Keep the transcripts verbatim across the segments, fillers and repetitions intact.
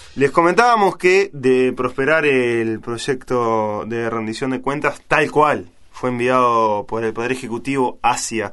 Les comentábamos que de prosperar el proyecto de rendición de cuentas tal cual fue enviado por el Poder Ejecutivo hacia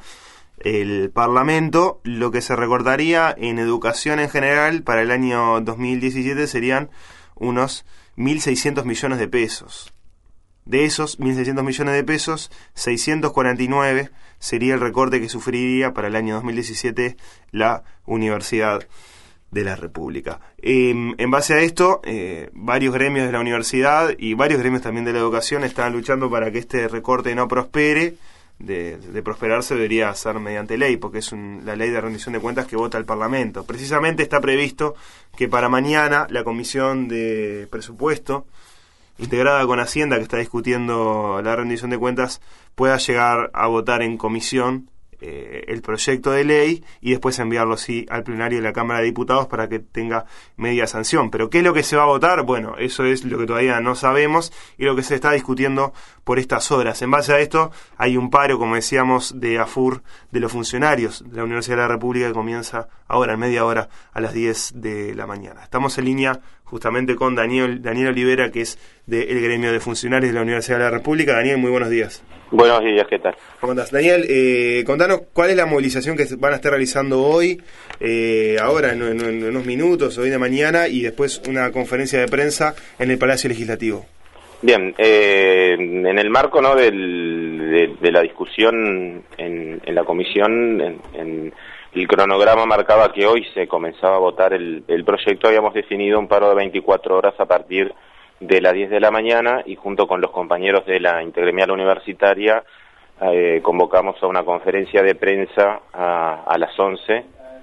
el Parlamento, lo que se recortaría en educación en general para el año dos mil diecisiete serían unos mil seiscientos millones de pesos. De esos mil seiscientos millones de pesos, seiscientos cuarenta y nueve sería el recorte que sufriría para el año dos mil diecisiete la Universidad de la República. Eh, en base a esto, eh, varios gremios de la universidad y varios gremios también de la educación están luchando para que este recorte no prospere. De, de prosperarse debería ser mediante ley, porque es un, la ley de rendición de cuentas que vota el Parlamento. Precisamente está previsto que para mañana la Comisión de Presupuesto, integrada con Hacienda, que está discutiendo la rendición de cuentas, pueda llegar a votar en comisión eh, el proyecto de ley y después enviarlo sí al plenario de la Cámara de Diputados para que tenga media sanción. Pero ¿qué es lo que se va a votar? Bueno, eso es lo que todavía no sabemos y lo que se está discutiendo por estas horas. En base a esto hay un paro, como decíamos, de AFUR de los funcionarios de la Universidad de la República que comienza ahora, en media hora, a las diez de la mañana. Estamos en línea justamente con Daniel, Daniel Olivera, que es del gremio de funcionarios de la Universidad de la República. Daniel, muy buenos días. Buenos días, ¿qué tal? ¿Cómo andás? Daniel, eh, contanos cuál es la movilización que van a estar realizando hoy, eh, ahora en, en, en unos minutos, hoy de mañana, y después una conferencia de prensa en el Palacio Legislativo. Bien, eh, en el marco no del, de, de la discusión en, en la comisión, en, en el cronograma marcaba que hoy se comenzaba a votar el, el proyecto. Habíamos definido un paro de veinticuatro horas a partir de las diez de la mañana y junto con los compañeros de la intergremial universitaria eh, convocamos a una conferencia de prensa a, a las once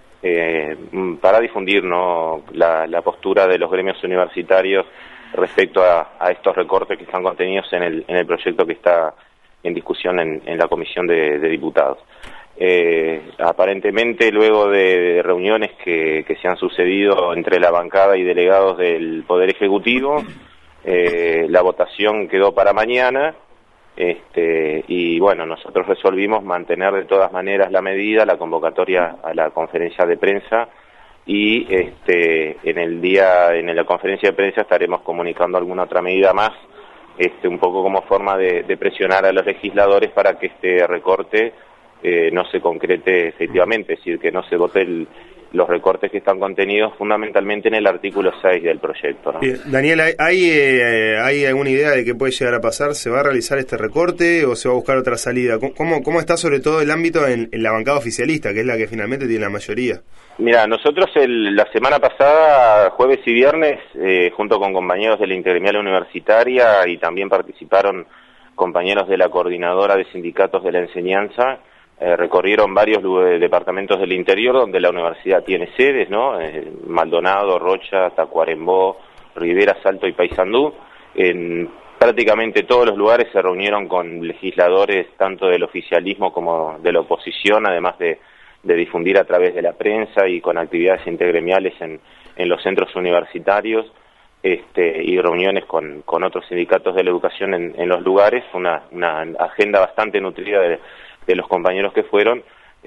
eh, para difundir ¿no? la, la postura de los gremios universitarios respecto a, a estos recortes que están contenidos en el, en el proyecto que está en discusión en, en la Comisión de, de Diputados. Eh, aparentemente, luego de reuniones que, que se han sucedido entre la bancada y delegados del Poder Ejecutivo, eh, la votación quedó para mañana, este, y bueno, nosotros resolvimos mantener de todas maneras la medida, la convocatoria a la conferencia de prensa, y este, en el día, en la conferencia de prensa estaremos comunicando alguna otra medida más, este, un poco como forma de, de presionar a los legisladores para que este recorte Eh, no se concrete efectivamente, es decir, que no se vote el, los recortes que están contenidos fundamentalmente en el artículo seis del proyecto, ¿no? Bien. Daniel, ¿hay, hay, eh, ¿hay alguna idea de qué puede llegar a pasar? ¿Se va a realizar este recorte o se va a buscar otra salida? ¿Cómo, cómo está sobre todo el ámbito en, en la bancada oficialista, que es la que finalmente tiene la mayoría? Mira, nosotros el, la semana pasada, jueves y viernes, eh, junto con compañeros de la intergremial universitaria y también participaron compañeros de la coordinadora de sindicatos de la enseñanza, Eh, recorrieron varios lugares, departamentos del interior donde la universidad tiene sedes, ¿no? Eh, Maldonado, Rocha, Tacuarembó, Rivera, Salto y Paysandú. En prácticamente todos los lugares se reunieron con legisladores tanto del oficialismo como de la oposición, además de, de difundir a través de la prensa y con actividades intergremiales en, en los centros universitarios, este, y reuniones con, con otros sindicatos de la educación en, en los lugares. Una, una agenda bastante nutrida de de los compañeros que fueron,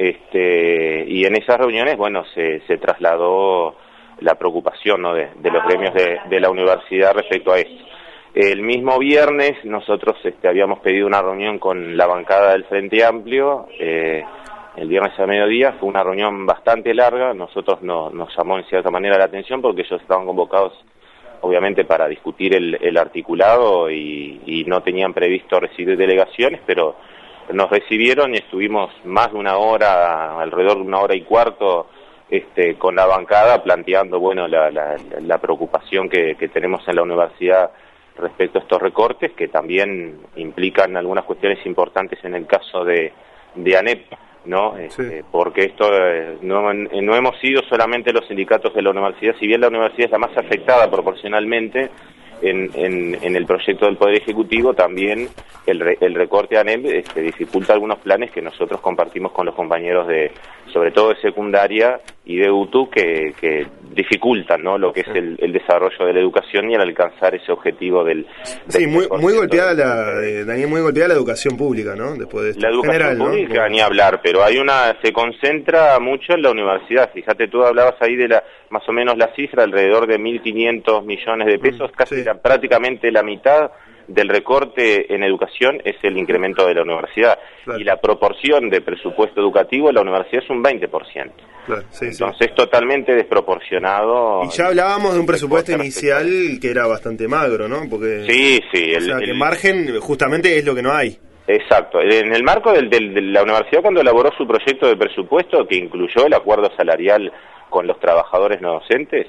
este, y en esas reuniones, bueno, se, se trasladó la preocupación, ¿no? de, de los gremios de, de la universidad respecto a esto. El mismo viernes nosotros este, habíamos pedido una reunión con la bancada del Frente Amplio, eh, el viernes a mediodía, fue una reunión bastante larga, nosotros no, nos llamó en cierta manera la atención porque ellos estaban convocados obviamente para discutir el, el articulado y, y no tenían previsto recibir delegaciones, pero nos recibieron y estuvimos más de una hora, alrededor de una hora y cuarto, este, con la bancada planteando, bueno, la, la, la preocupación que, que tenemos en la universidad respecto a estos recortes, que también implican algunas cuestiones importantes en el caso de, de ANEP, ¿no? Sí. Este, porque esto eh, no, no hemos sido solamente los sindicatos de la universidad, si bien la universidad es la más afectada proporcionalmente, En, en, en el proyecto del Poder Ejecutivo también el, re, el recorte a ANEP este, dificulta algunos planes que nosotros compartimos con los compañeros de, sobre todo de secundaria, y de U T U que, que dificultan, ¿no?, lo que es el, el desarrollo de la educación y el alcanzar ese objetivo del... del sí, muy muy golpeada la, eh, Daniel, muy golpeada la educación pública, ¿no? Después de esto. La educación General, pública, ¿no? ni hablar, pero hay una, se concentra mucho en la universidad. Fíjate, tú hablabas ahí de la, más o menos la cifra, alrededor de mil quinientos millones de pesos, Mm, casi sí. la, prácticamente la mitad del recorte en educación es el incremento de la universidad. Claro. Y la proporción de presupuesto educativo en la universidad es un veinte por ciento. Claro, sí, Entonces, sí. totalmente desproporcionado. Y ya hablábamos de un presupuesto el inicial que era bastante magro, ¿no? Porque, Sí, sí. o El, sea, el, que margen justamente es lo que no hay. Exacto. En el marco del, del, de la universidad, cuando elaboró su proyecto de presupuesto, que incluyó el acuerdo salarial con los trabajadores no docentes,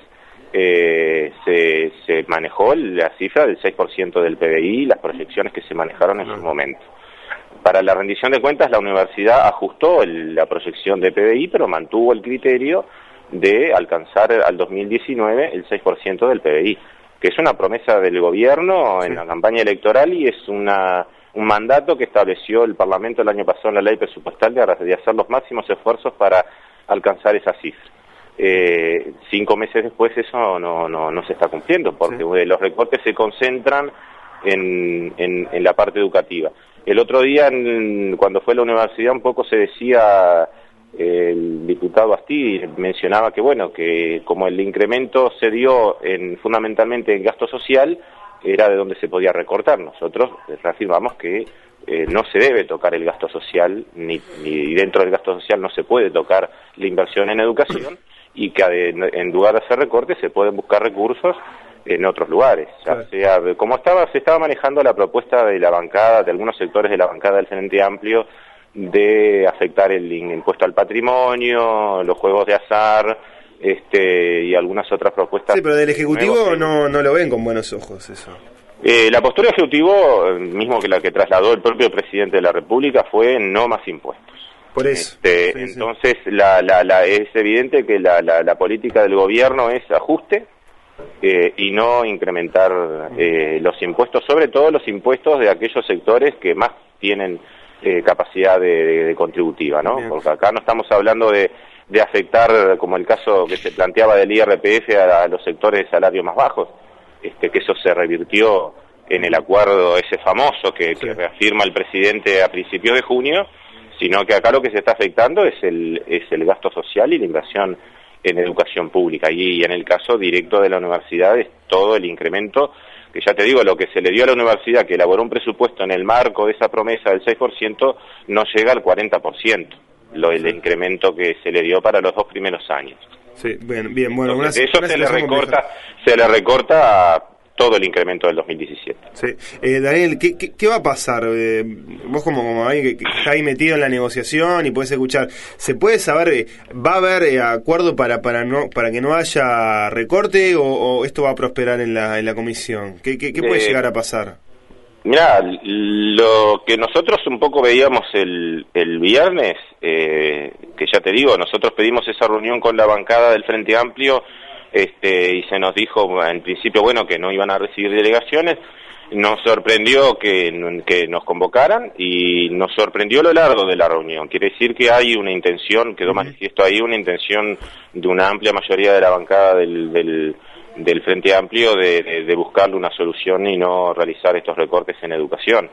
eh, se, se manejó la cifra del seis por ciento del P B I y las proyecciones que se manejaron en No. su momento. Para la rendición de cuentas, la universidad ajustó el, la proyección de P B I, pero mantuvo el criterio de alcanzar al dos mil diecinueve el seis por ciento del P B I, que es una promesa del gobierno en Sí. la campaña electoral y es una un mandato que estableció el Parlamento el año pasado en la ley presupuestal de, de hacer los máximos esfuerzos para alcanzar esa cifra. Eh, cinco meses después eso no, no, no se está cumpliendo, porque Sí. los recortes se concentran en, en, en la parte educativa. El otro día, en, cuando fue a la universidad, un poco se decía, eh, el diputado Asti mencionaba que, bueno, que como el incremento se dio en, fundamentalmente en gasto social, era de donde se podía recortar. Nosotros reafirmamos que eh, no se debe tocar el gasto social, ni, ni dentro del gasto social no se puede tocar la inversión en educación, y que en lugar de hacer recortes se pueden buscar recursos en otros lugares. Claro. O sea, como estaba se estaba manejando la propuesta de la bancada, de algunos sectores de la bancada del Frente Amplio, de afectar el impuesto al patrimonio, los juegos de azar, este y algunas otras propuestas. Sí, pero del Ejecutivo nuevos, no, no lo ven con buenos ojos eso. Eh, la postura ejecutivo, mismo que la que trasladó el propio presidente de la República, fue no más impuestos. Por eso. Este, Sí, entonces, La, la, la, es evidente que la, la, la política del gobierno es ajuste eh, y no incrementar eh, los impuestos, sobre todo los impuestos de aquellos sectores que más tienen eh, capacidad de, de, de contributiva, ¿no? Bien. Porque acá no estamos hablando de, de afectar, como el caso que se planteaba del I R P F, a, a los sectores de salario más bajos, este, que eso se revirtió en el acuerdo ese famoso que, Sí. que reafirma el presidente a principios de junio, sino que acá lo que se está afectando es el, es el gasto social y la inversión en educación pública. Y, y en el caso directo de la universidad es todo el incremento, que ya te digo, lo que se le dio a la universidad, que elaboró un presupuesto en el marco de esa promesa del seis por ciento, no llega al cuarenta por ciento, lo, el incremento que se le dio para los dos primeros años. Sí, bien, bien, bueno, Entonces, una, eso una se le situación recorta, compleja. se le recorta a todo el incremento del dos mil diecisiete. Sí. Eh, Daniel, ¿qué, qué, ¿qué va a pasar? Eh, vos como, como alguien que, que está ahí metido en la negociación y podés escuchar, ¿se puede saber, eh, va a haber eh, acuerdo para para no para que no haya recorte o, o esto va a prosperar en la en la comisión? ¿Qué, qué, qué puede Eh, llegar a pasar? Mirá, lo que nosotros un poco veíamos el, el viernes, eh, que ya te digo, nosotros pedimos esa reunión con la bancada del Frente Amplio, este, y se nos dijo en principio, bueno, que no iban a recibir delegaciones. Nos sorprendió que, que nos convocaran y nos sorprendió lo largo de la reunión. Quiere decir que hay una intención, quedó manifiesto ahí una intención de una amplia mayoría de la bancada del, del, del Frente Amplio de, de, de buscarle una solución y no realizar estos recortes en educación.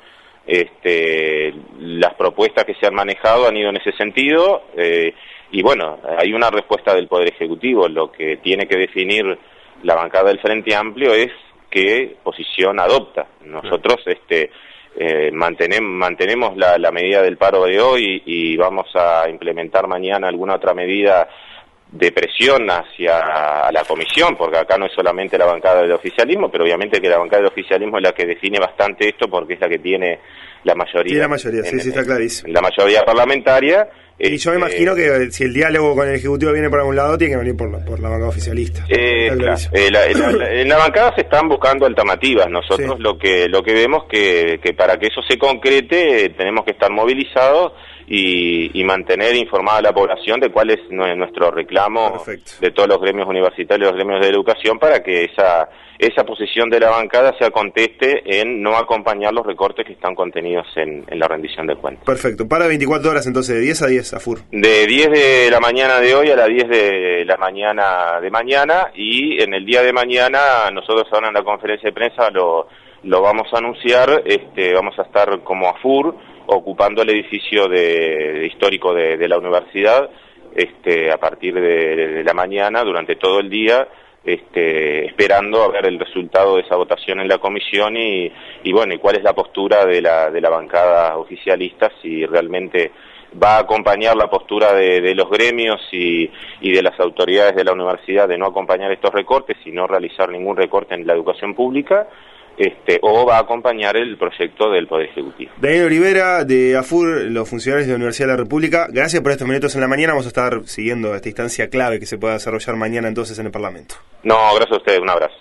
Este, las propuestas que se han manejado han ido en ese sentido, eh, y bueno, hay una respuesta del Poder Ejecutivo. Lo que tiene que definir la bancada del Frente Amplio es qué posición adopta. Nosotros este, eh, mantenemos, mantenemos la, la medida del paro de hoy y vamos a implementar mañana alguna otra medida de presión hacia la comisión, porque acá no es solamente la bancada del oficialismo, pero obviamente que la bancada del oficialismo es la que define bastante esto, porque es la que tiene la mayoría. Sí, la mayoría, en, sí, sí, está clarísimo. La mayoría parlamentaria. Y yo me imagino que si el diálogo con el Ejecutivo viene por algún lado, tiene que venir por la, por la bancada oficialista. Eh, Está claro, clarísimo. eh, la, la, la, en la bancada se están buscando alternativas. Nosotros Sí. lo que lo que vemos que, que para que eso se concrete eh, tenemos que estar movilizados y, y mantener informada a la población de cuál es nuestro reclamo. Perfecto. De todos los gremios universitarios, los gremios de educación, para que esa esa posición de la bancada se conteste en no acompañar los recortes que están contenidos en, en la rendición de cuentas. Perfecto. Para veinticuatro horas entonces, de diez a diez, AFUR. De diez de la mañana de hoy a las diez de la mañana de mañana, y en el día de mañana nosotros ahora en la conferencia de prensa lo, lo vamos a anunciar, este, vamos a estar como AFUR ocupando el edificio de, de histórico de, de la universidad, este, a partir de, de la mañana durante todo el día, Este, esperando a ver el resultado de esa votación en la comisión y, y bueno, y cuál es la postura de la, de la bancada oficialista, si realmente va a acompañar la postura de, de los gremios y, y de las autoridades de la universidad de no acompañar estos recortes y no realizar ningún recorte en la educación pública, este, o va a acompañar el proyecto del Poder Ejecutivo. Daniel Olivera, de AFUR, los funcionarios de la Universidad de la República, gracias por estos minutos en la mañana. Vamos a estar siguiendo esta instancia clave que se pueda desarrollar mañana entonces en el Parlamento. No, gracias a ustedes, un abrazo.